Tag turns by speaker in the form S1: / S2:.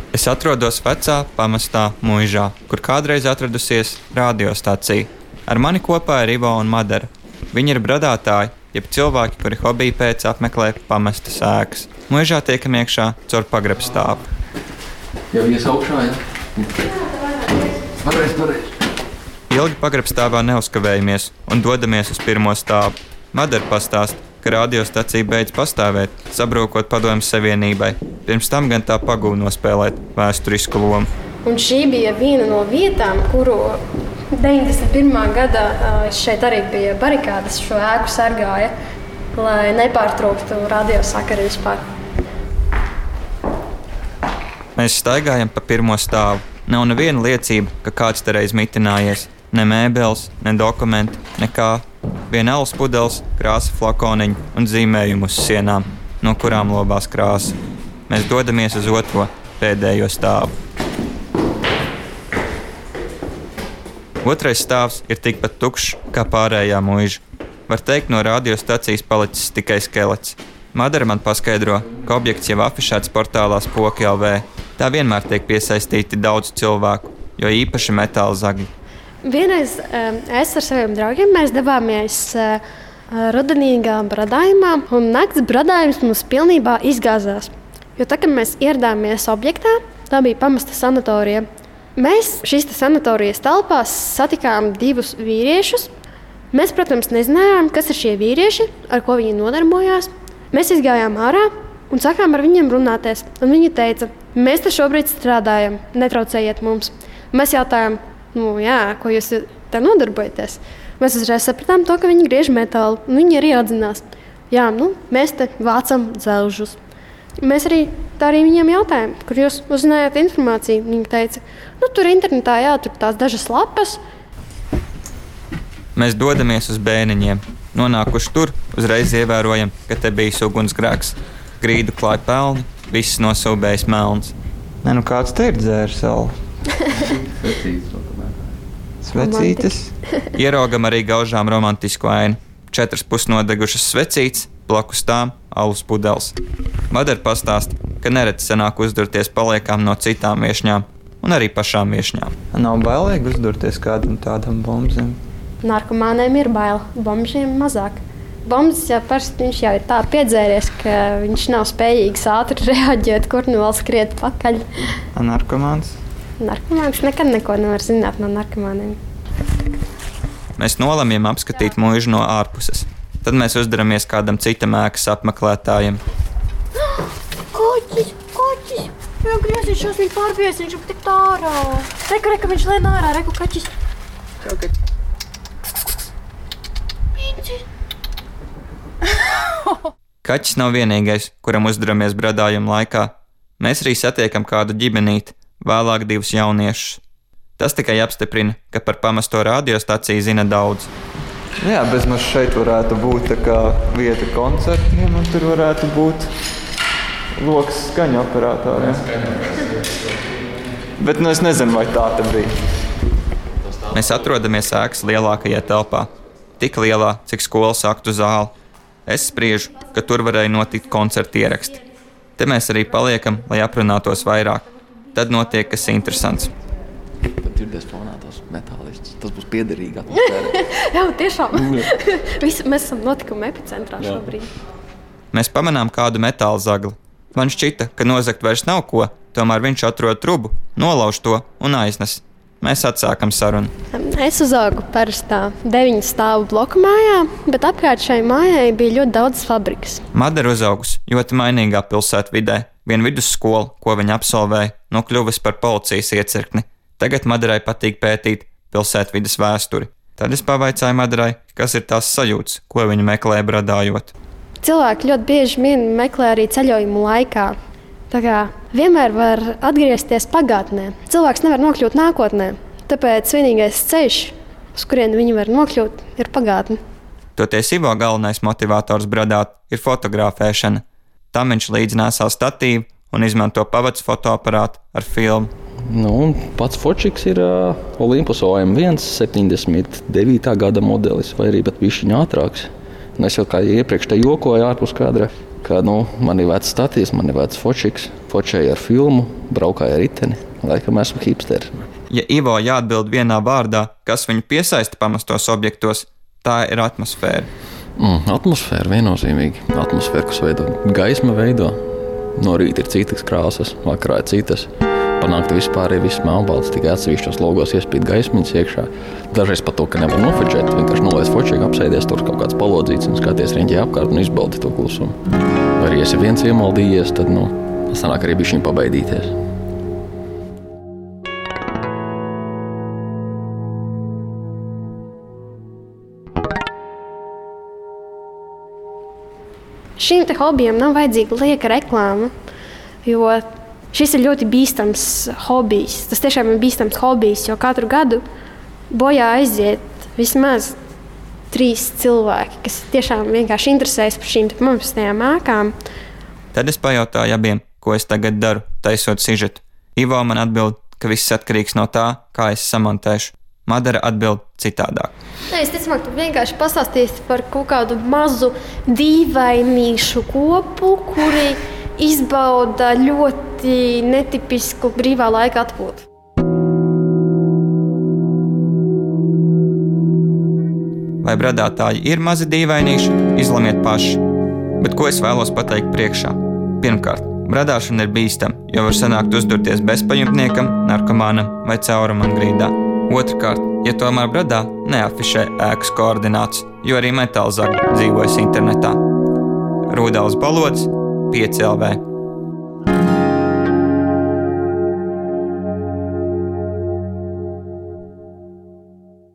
S1: Es atrodos vecā pamestā Muižā, kur kādreiz atradusies radiostacija. Ar mani kopā ir Ivo un Madara. Viņi ir bradātāji, jeb cilvēki, kuri hobiju pēc apmeklē pamestas ēkas. Muižā tiekam iekšā caur pagrabstāvu.
S2: Jau ies augšā, ja? Pareiz.
S1: Ilgi pagrabstāvā neuzkavējamies un dodamies uz pirmo stāvu. Madara pastāst, ka radiostacija beidz pastāvēt, sabrūkot Padomju Savienībai. Pirms tam gan tā pagūda nospēlēt vēsturisku lomu.
S3: Un šī bija viena no vietām, kuru 91. gadā šeit arī bija barikādas, šo ēku sargāja, lai nepārtrauktu radiosakaru vispār.
S1: Mēs staigājam pa pirmo stāvu. Nav neviena liecība, ka kāds te reiz mitinājies. Ne mēbeles, ne dokumenti, nekā. Vien alus pudeles, krāsa flakoniņi un zīmējumi uz sienām, no kurām lobās krāsa. Mēs dodamies uz otro, pēdējo stāvu. Otrais stāvs ir tikpat tukšs kā pārējā Muiža. Var teikt, no radiostacijas palicis tikai skelets. Madara man paskaidro, ka objekts jau afišēts portālā Spoki LV. Tā vienmēr tiek piesaistīti daudz cilvēku, jo īpaši metāla zagļi.
S3: Vienreiz es ar saviem draugiem mēs devāmies rudenīgā bradājumā, un nakts bradājums mums pilnībā izgāzās. Jo tā, kad mēs ieradāmies objektā, tā bija pamesta sanatorija. Mēs šīs sanatorijas telpās satikām divus vīriešus. Mēs, protams, nezinājām, kas ir šie vīrieši, ar ko viņi nodarbojās. Mēs izgājām ārā un sākām ar viņiem runāties. Un viņi teica, mēs te šobrīd strādājam, netraucējiet mums. Mēs jautājām, ko jūs te nodarbojaties? Mēs uzreiz sapratām to, ka viņi griež metālu. Viņi arī atzinās, mēs te vācam dzelžus. Mēs arī viņiem jautājām, kur jūs uzzinājāt informāciju. Viņi teica, tur internetā, tur tās dažas lapas.
S1: Mēs dodamies uz Bēniņiem. Nonākuši tur, uzreiz ievērojam, ka te bija ugunsgrēks. Grīdu klāja pelni, viss nosūbējis melns. Kāds te ir dzērs salu? Svecītes. Ieraugam arī gaužām romantisku ainu. 4 pusnodegušas svecītes, blakus tām alus pudeles. Madara pastāst, ka nereti sanāk uzdurties paliekām no citām viešņām un arī pašām viešņām. Nav bailīgi uzdurties kādam tādam bombzim?
S3: Narkomāniem ir bail, bombžiem mazāk. Bombs parasti viņš jau ir tā piedzēries, ka viņš nav spējīgs ātri reaģēt, kur nu vēl skriet pakaļ.
S1: Narkomāns?
S3: Narkomāns nekad neko nevar zināt no narkomāniem.
S1: Mēs nolemjam apskatīt Muižu no ārpuses. Tad mēs uzdaramies kādam citam ēkas apmeklētājam.
S3: Koķis! Jā, griezīšos viņu pārbies, viņš tik tā ārā. Reku, viņš lēn ārā, reku, kaķis.
S1: Kaķis nav vienīgais, kuram uzdaramies bradājuma laikā. Mēs arī satiekam kādu ģimenīti, vēlāk 2 jauniešus. Tas tikai apstiprina, ka par pamesto radiostaciju zina daudz. Jā, bezmaz šeit varētu būt tā kā vieta koncertiem, un tur varētu būt loks skaņu operātoriem. Bet es nezinu, vai tā te bija. Mēs atrodamies ēkas lielākajā telpā. Tik lielā, cik skolas aktu zāle. Es spriežu, ka tur varēja notikt koncerta ieraksti. Te mēs arī paliekam, lai aprunātos vairāk. Tad notiek kas interesants.
S2: Tad dzirdēs fonā tos metālistus. Tas būs piederīgi atmosfēra.
S3: Jā, tiešām. Mēs esam notikuma epicentrā šobrīd.
S1: Mēs pamanām kādu metāla zagli. Man šķita, ka nozagt vairs nav ko, tomēr viņš atrod trubu, nolauž to un aiznes. Mēs atsākam sarunu.
S3: Es uzaugu parastā 9 stāvu bloku mājā, bet apkārt šai mājai bija ļoti daudz fabrikas.
S1: Madara uzaugusi ļoti mainīgā pilsētvidē. Viena vidusskola, ko viņa absolvēja, nokļuvusi par policijas iecirkni. Tagad Madarai patīk pētīt pilsētvides vēsturi. Tad es pavaicāju Madarai, kas ir tās sajūtas, ko viņa meklē bradājot.
S3: Cilvēki ļoti bieži meklē arī ceļojumu laikā. Tā kā vienmēr var atgriezties pagātnē. Cilvēks nevar nokļūt nākotnē, tāpēc vienīgais ceļš, uz kurienu viņi var nokļūt, ir pagātne.
S1: Toties Ivo galvenais motivators bradāt ir fotografēšana. Tam viņš līdzi nesā statīvu un izmanto pavads fotoaparātu ar filmu.
S2: Pats fočiks ir Olympus OM1 79. gada modelis, vai arī pat bišķiņ ātrāks. Es jau kā iepriekš te jokoju ārpus kadra, ka man ir vecs statīs, man ir vecs fočiks, fočēju ar filmu, braukāju ar riteni. Laikam esmu hipsters.
S1: Ja Ivo jāatbild vienā vārdā, kas viņu piesaista pamestos objektos, tā ir atmosfēra.
S2: Atmosfēra viennozīmīgi. Atmosfēra, kas gaisma veido. No rīta ir citas krāsas, vakarā ir citas. Panākt vispār ir viss melnbalts, tikai atsevišķos logos iespīt gaismiņas iekšā. Dažreiz pat to, ka nevar nofočēt, vienkārši nolaist fočīgu, apsēdies tur kaut kāds palodzīts un skaties riņķī apkārt un izbaudi to klusumu. Vai arī, ja esi viens iemaldījies, tad, sanāk arī bišķiņ pabaidīties.
S3: Šīm te hobijam nav vajadzīga lieka reklāma, jo šis ir ļoti bīstams hobijs. Tas tiešām ir bīstams hobijs, jo katru gadu bojā aiziet vismaz 3 cilvēki, kas tiešām vienkārši interesējas par šīm pamestajām ēkām.
S1: Tad es pajautāju abiem, ko es tagad daru, taisot sižetu. Ivo man atbild, ka viss atkarīgs no tā, kā es samontēšu. Madara atbild citādāk.
S3: Es ticamāk, tu vienkārši pastāstīsi par kaut kādu mazu dīvainīšu kopu, kuri izbauda ļoti netipisku brīvā laika atpūtu.
S1: Vai bradātāji ir mazi dīvainīši, izlemiet paši. Bet ko es vēlos pateikt priekšā? Pirmkārt, bradāšana ir bīstama, jo var sanākt uzdurties bezpajumtniekam, narkomānam vai caurumam grīdā. Otrkārt, ja tomēr bradā, neafišē ēkas koordināts, jo arī metāla zagļi dzīvojas internetā. Rūdāls Balods, 5LV.